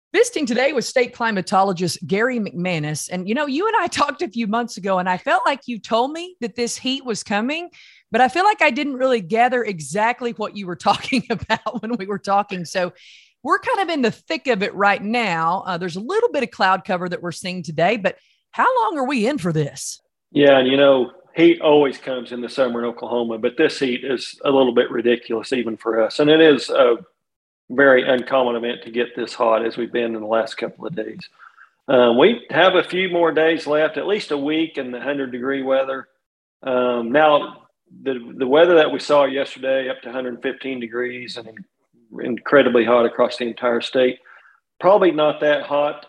Visiting today with state climatologist Gary McManus. And, you and I talked a few months ago, and I felt like you told me that this heat was coming, but I feel like I didn't really gather exactly what you were talking about when we were talking. So we're kind of in the thick of it right now. There's a little bit of cloud cover that we're seeing today, but how long are we in for this? Yeah, and heat always comes in the summer in Oklahoma, but this heat is a little bit ridiculous even for us. And it is a very uncommon event to get this hot as we've been in the last couple of days. We have a few more days left, at least a week in the 100-degree weather. Now, the weather that we saw yesterday up to 115 degrees and incredibly hot across the entire state, probably not that hot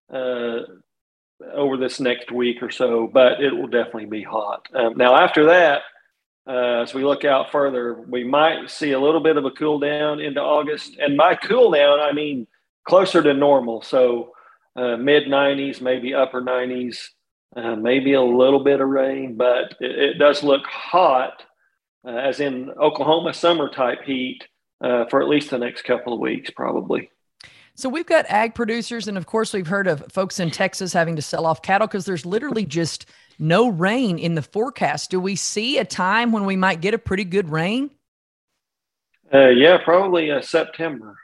over this next week or so, but it will definitely be hot. Now, after that, as we look out further, we might see a little bit of a cool down into August. And by cool down, I mean closer to normal. So mid 90s, maybe upper 90s, maybe a little bit of rain, but it does look hot, as in Oklahoma summer type heat for at least the next couple of weeks, probably. So we've got ag producers, and of course we've heard of folks in Texas having to sell off cattle because there's literally just no rain in the forecast. Do we see a time when we might get a pretty good rain? Yeah, probably September.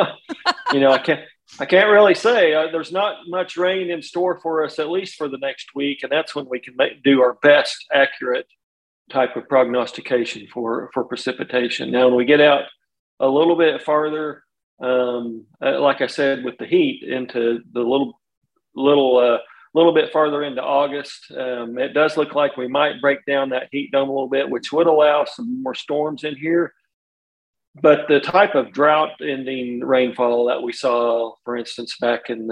I can't really say. There's not much rain in store for us, at least for the next week, and that's when we can do our best accurate type of prognostication for precipitation. Now, when we get out a little bit farther, like I said, with the heat into the little bit farther into August, it does look like we might break down that heat dome a little bit, which would allow some more storms in here. But the type of drought-ending rainfall that we saw, for instance, back in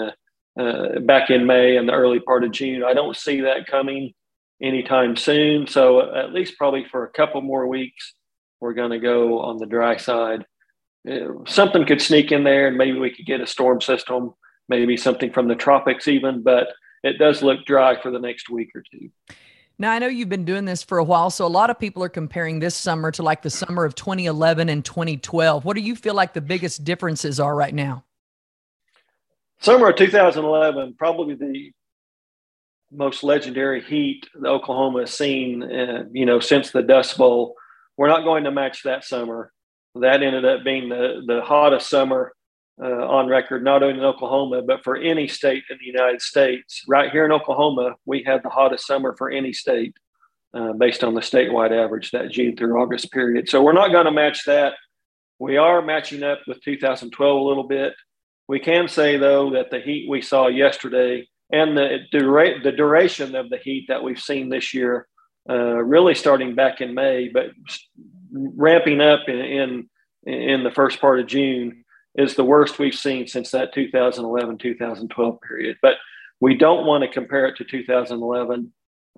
May and the early part of June, I don't see that coming anytime soon. So at least probably for a couple more weeks, we're going to go on the dry side. Something could sneak in there, and maybe we could get a storm system, maybe something from the tropics even, but it does look dry for the next week or two. Now, I know you've been doing this for a while, so a lot of people are comparing this summer to like the summer of 2011 and 2012. What do you feel like the biggest differences are right now? Summer of 2011, probably the most legendary heat that Oklahoma has seen, since the Dust Bowl. We're not going to match that summer. That ended up being the hottest summer on record, not only in Oklahoma, but for any state in the United States. Right here in Oklahoma, we had the hottest summer for any state based on the statewide average, that June through August period. So we're not going to match that. We are matching up with 2012 a little bit. We can say, though, that the heat we saw yesterday and the duration of the heat that we've seen this year, really starting back in May, but ramping up in the first part of June, is the worst we've seen since that 2011-2012 period. But we don't want to compare it to 2011.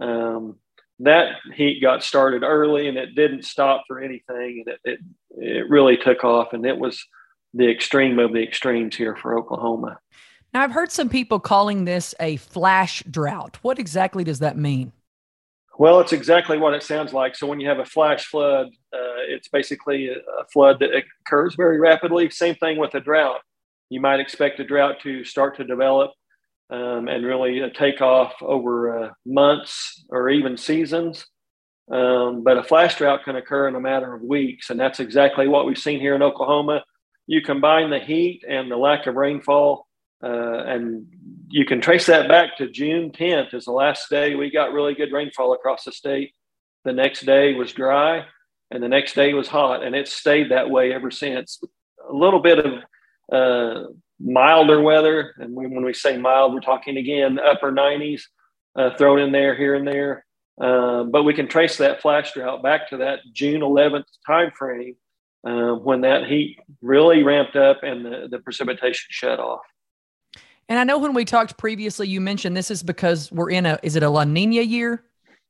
That heat got started early, and it didn't stop for anything. And it really took off, and it was the extreme of the extremes here for Oklahoma. Now, I've heard some people calling this a flash drought. What exactly does that mean? Well, it's exactly what it sounds like. So when you have a flash flood, it's basically a flood that occurs very rapidly. Same thing with a drought. You might expect a drought to start to develop and really take off over months or even seasons. But a flash drought can occur in a matter of weeks, and that's exactly what we've seen here in Oklahoma. You combine the heat and the lack of rainfall, and you can trace that back to June 10th as the last day we got really good rainfall across the state. The next day was dry, and the next day was hot, and it's stayed that way ever since. A little bit of milder weather, and when we say mild, we're talking, again, upper 90s thrown in there here and there. But we can trace that flash drought back to that June 11th timeframe when that heat really ramped up and the precipitation shut off. And I know when we talked previously, you mentioned this is because we're in is it a La Nina year?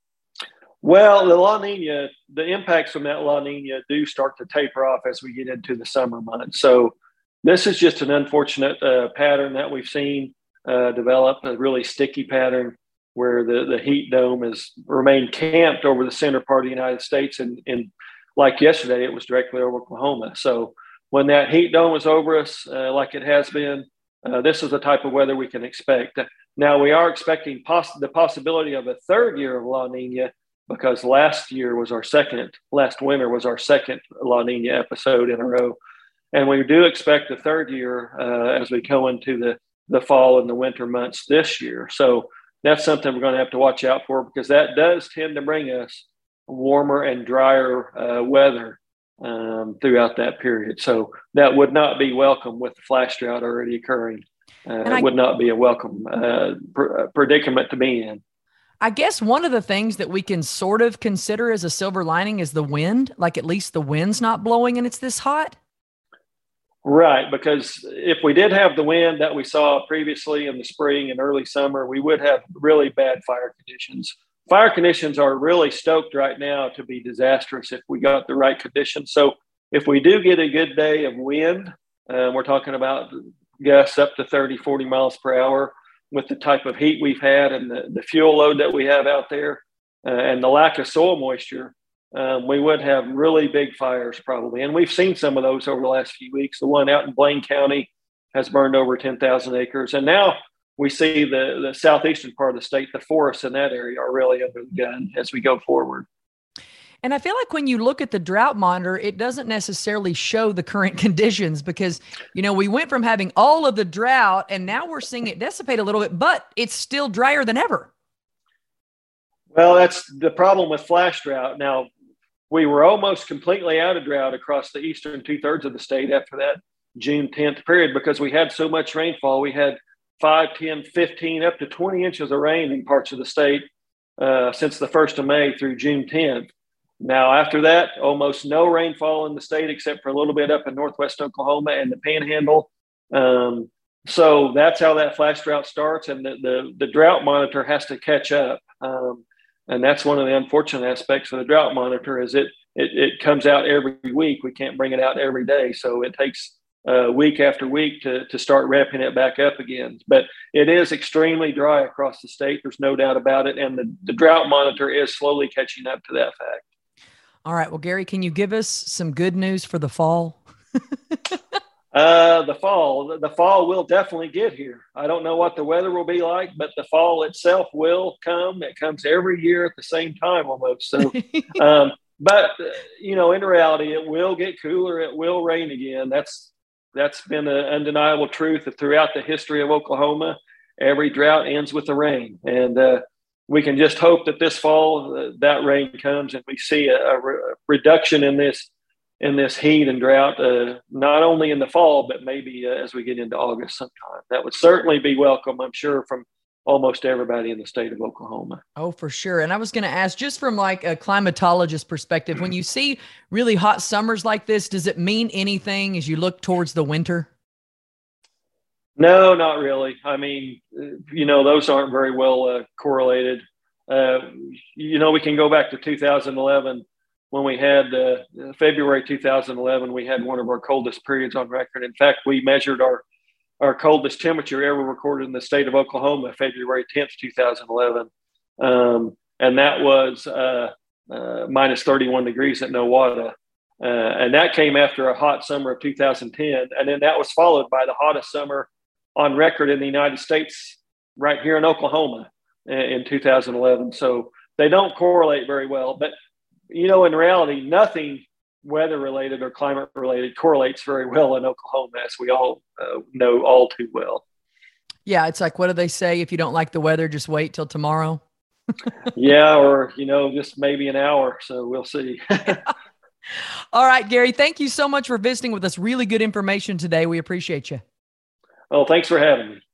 Well, the La Nina, the impacts from that La Nina do start to taper off as we get into the summer months. So this is just an unfortunate pattern that we've seen develop, a really sticky pattern where the heat dome has remained camped over the center part of the United States. And like yesterday, it was directly over Oklahoma. So when that heat dome is over us, like it has been, this is the type of weather we can expect. Now, we are expecting the possibility of a third year of La Nina, because last winter was our second La Nina episode in a row. And we do expect a third year as we go into the fall and the winter months this year. So that's something we're going to have to watch out for, because that does tend to bring us warmer and drier weather throughout that period. So that would not be welcome with the flash drought already occurring. It would not be a welcome predicament to be in. I guess one of the things that we can sort of consider as a silver lining is the wind, like at least the wind's not blowing and it's this hot. Right, because if we did have the wind that we saw previously in the spring and early summer, we would have really bad fire conditions. Fire conditions are really stoked right now to be disastrous if we got the right conditions. So if we do get a good day of wind, we're talking about gusts up to 30, 40 miles per hour, with the type of heat we've had and the fuel load that we have out there and the lack of soil moisture, we would have really big fires probably. And we've seen some of those over the last few weeks. The one out in Blaine County has burned over 10,000 acres. And now we see the southeastern part of the state, the forests in that area are really under the gun as we go forward. And I feel like when you look at the drought monitor, it doesn't necessarily show the current conditions, because, we went from having all of the drought and now we're seeing it dissipate a little bit, but it's still drier than ever. Well, that's the problem with flash drought. Now, we were almost completely out of drought across the eastern 2/3 of the state after that June 10th period, because we had so much rainfall. We had 5, 10, 15, up to 20 inches of rain in parts of the state since the 1st of May through June 10th. Now, after that, almost no rainfall in the state except for a little bit up in northwest Oklahoma and the Panhandle. So that's how that flash drought starts, and the drought monitor has to catch up. And that's one of the unfortunate aspects of the drought monitor is it comes out every week. We can't bring it out every day. So it takes week after week to start ramping it back up again. But it is extremely dry across the state. There's no doubt about it. And the drought monitor is slowly catching up to that fact. All right. Well, Gary, can you give us some good news for the fall? The fall will definitely get here. I don't know what the weather will be like, but the fall itself will come. It comes every year at the same time almost. So, but in reality, it will get cooler. It will rain again. That's been an undeniable truth throughout the history of Oklahoma. Every drought ends with the rain, and we can just hope that this fall that rain comes and we see a reduction in this heat and drought, not only in the fall, but maybe as we get into August sometime. That would certainly be welcome, I'm sure, from almost everybody in the state of Oklahoma. Oh, for sure. And I was going to ask, just from like a climatologist perspective, when you see really hot summers like this, does it mean anything as you look towards the winter? No, not really. I mean, those aren't very well correlated. We can go back to 2011 when we had February 2011, we had one of our coldest periods on record. In fact, we measured our coldest temperature ever recorded in the state of Oklahoma, February 10th, 2011. And that was minus 31 degrees at Nowata. And that came after a hot summer of 2010. And then that was followed by the hottest summer on record in the United States right here in Oklahoma in 2011. So they don't correlate very well. But, in reality, nothing weather-related or climate-related correlates very well in Oklahoma, as we all know all too well. Yeah, it's like, what do they say? If you don't like the weather, just wait till tomorrow. Yeah, or, just maybe an hour. So we'll see. All right, Gary, thank you so much for visiting with us. Really good information today. We appreciate you. Oh, thanks for having me.